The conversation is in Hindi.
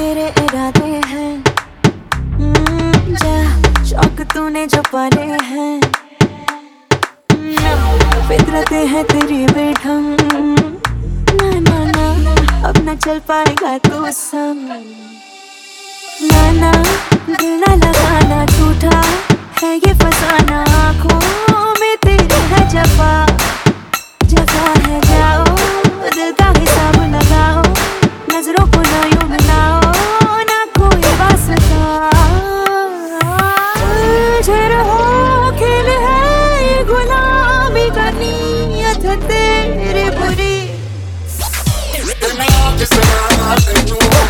तेरे इरादे हैं। जा शौक तूने जो पाले हैं। फितरतें हैं तेरी बेढंग। ना ना ना अब ना चल पाएगा तू संग। ना ना दिल ना लगाना, झूठा है ये फसाना। आँखों में तेरी है जफा, जफा है जाओ दिल का हिसाब लगाओ। नजरों को ना यूं मिलाओ, ना कोई वास्ता। मुझे रहो खेल है ये गुलामी का, नीयत है तेरी बुरी।